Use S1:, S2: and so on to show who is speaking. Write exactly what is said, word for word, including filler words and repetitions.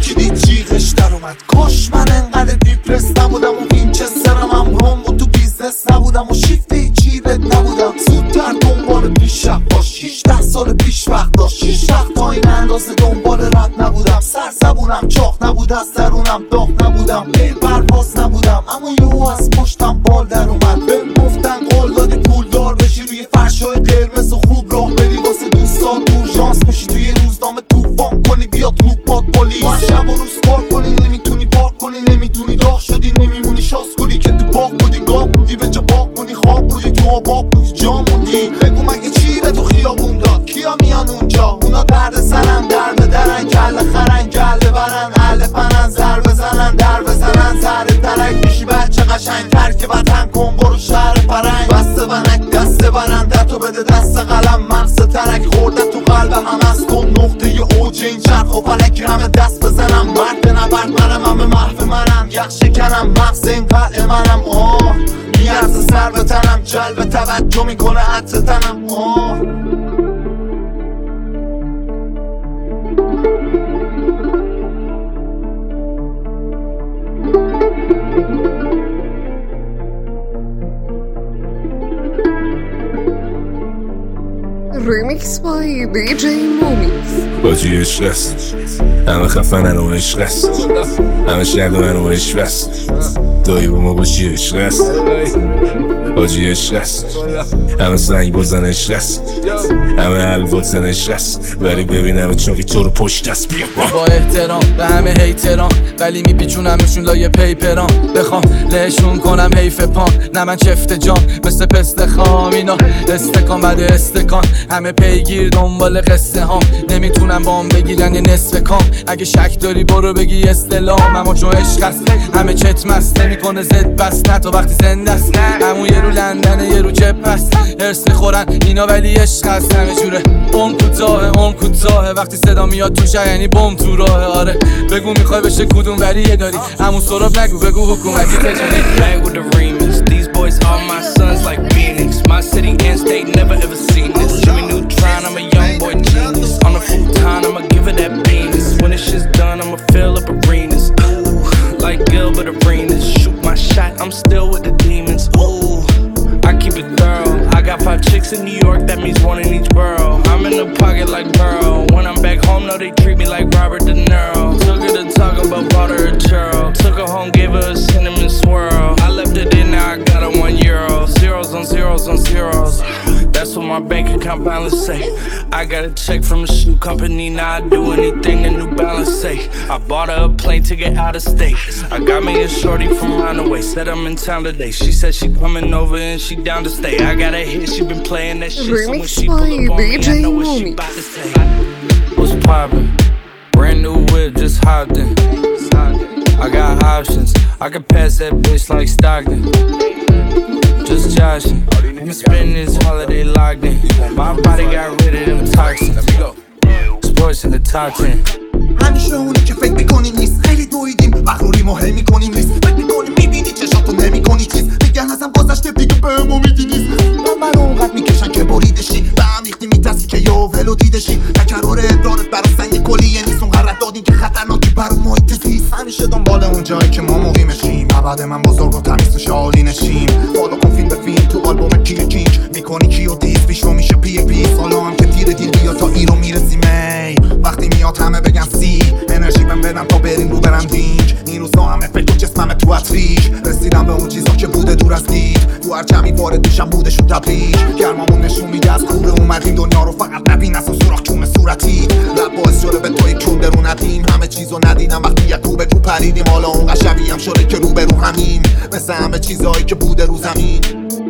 S1: یکی دید جیغش در اومد. کاش من انقدر دیپرس نبودم و وینچسترم هم روم و تو بیزنس نبودم و شیفت هیچی رد نبودم. زودتر دنبال پیشرفت باش. هجده سال پیش وقت داشت. هیچ وقت تا این اندازه دنبال رد نبودم. سرزبونم چاق نبود، از درونم داغ نبودم، بی پرواز نبودم، اما یهو از پشتم بال در اومد. بهم گفتن قول دادی پول دار بشی، روی فرشای قرمز و خوب راه بری، واسه دوستان اورژانس بشی، توی روزنامه توفان کنی، بیاد لوپات پلیس. ما شب و روز کار کنی، نمیتونی پاک کنی، نمیدونی داغ شدی، نمیمونی شاسکولی که تو باغ بودی، گاه بودی به جا باغ بودی، خواب بودی تو آباب بودی، جا موندی. بگو مگه چی به تو خیابون داد؟ کیا میان اونجا؟ اونا درد سرن، در به درن، کله خرن، گله برن، اهل پنن، زر بزنن، در بزنن، زر درک میشی بچه قشنگ تر که وطن کن، برو شهر فرنگ. بسته ونک دسته برن، دتو بده دست قلم، مغز ترک خورده تو قلب هم از کن. نقطه ی اوج این چرخ و فلک همه دست بزنم، مرد نبرد منم، همه محو منم، یخ شکنم، مغز این قلع منم. آه میارزه سر به تنم، جلب توجه میکنه عطر تنم. آه
S2: ریمیکس بای دی جی مومیکس.
S3: باجی عشق است، همه خفنن و عشق است، همه شدومن و عشق است، دایی با ما باشی عشق است. باجی عشق است، همه سنگ بزن عشق است، همه حلوات زن عشق است، ولی ببینم چونکی تو رو پشت است. بیا
S4: با احترام به همه هیتران، ولی میپیچونمشون لایه پیپران، بخوام لهشون کنم حیف پان، نه من چفت جان مثل پست خام. اینا استکان بعد استکان، همه پیگیر دنبال قصه هام، نمیتونم بام بگیرن یه نصف کام. اگه شک داری برو بگی استلام، اما چون عشق است همه چت مست، نمیکنه زد بس نه تا وقتی زنده است. همون یه رو لندنه یه رو جپ است، هرس میخورن اینا ولی عشق است همه جوره. اون کوتاه اون کوتاه، وقتی صدا میاد تو شهر یعنی بم تو راه. آره بگو میخوای بشه کدوم ولیه داری، همون سراب نگو بگو حکومتی تجاری.
S5: Bang with the remix, these boys are my sons like Phoenix. My city and state never ever seen this. Jimmy Neutron, I'm a young boy genius. On a futon, I'ma give it that penis. When this shit's done, I'ma fill up arenas. Ooh, like Gilbert Arenas. Shoot my shot, I'm still with the demons. Ooh, I keep it thorough. I got five chicks in New York, that means one in each borough. I'm in the pocket like Burrow. When I'm back home, no, they treat me like Robert De Niro. Took her to talk about butter and churro. Took her home, gave her a cinnamon swirl. I left it in, now I got her one euro. Zeros on zeros on zeros. That's what my bank account balance say. I got a check from a shoe company, now I do anything the New Balance say. I bought her a plane ticket out of state. I got me a shorty from round the way. Said I'm in town today. She said she coming over and she down to stay. I got a hit, she been playing that shit. So when she pull up on me, I know what she about to say. What's poppin'? Brand new whip, just hopped in. I got options, I can pass that bitch like Stockton. Just joshing, I'ma spend this holiday locked in. My body got rid of them toxins. Sports in the top ten.
S1: همیشه اونی که فکر میکنی نیست، خیلی دویدیم مغروریم و هی میکنیم ریس. فکر میکنی میبینی چشاتو نمیکنی چیز، میگن ازم گذشته دیگه بهم امیدی نیست. من منو اونقدر میکشن که بریدشی، به هم ریختی میترسی که یه ولو دیدشی. تکرار ادرارت برا سنگ کلیه نیست، اون رد دادین که خطرناکی برا محیط زیست. همیشه دنبال اون جایی که ما مقیمشیم، بعد من بزرگ و تمیز و شالی نشیم. فالو کن فیلم به فیلم تو آلبوم کیه کینگ، میکنی کیو دیز پیش رو میشه پی پیس. حالا هم که تیر دیل بیا تا ایرو میرسیم. ای وقتی میاد همه بگن سی، انرژی بهم بدن تا بریم رو برم دینج. این روزا همه فکر و جسمم تو اتریش، رسیدم به اون چیزا که بوده دور از دید. تو هر جمعی وارد میشم بودشون تبریج، گرمامون نشون میده از کوره اومدیم دنیا رو. فقط نبین اصلا سوراخ چون صورتی، رب باعث شده به توی کون درو ندیم. همه چیزو ندیدم وقتی یک کوبه تو پریدیم. حالا اون قشبی هم شده که رو به رو همیم، مثل همه چیزایی که بوده رو زمین.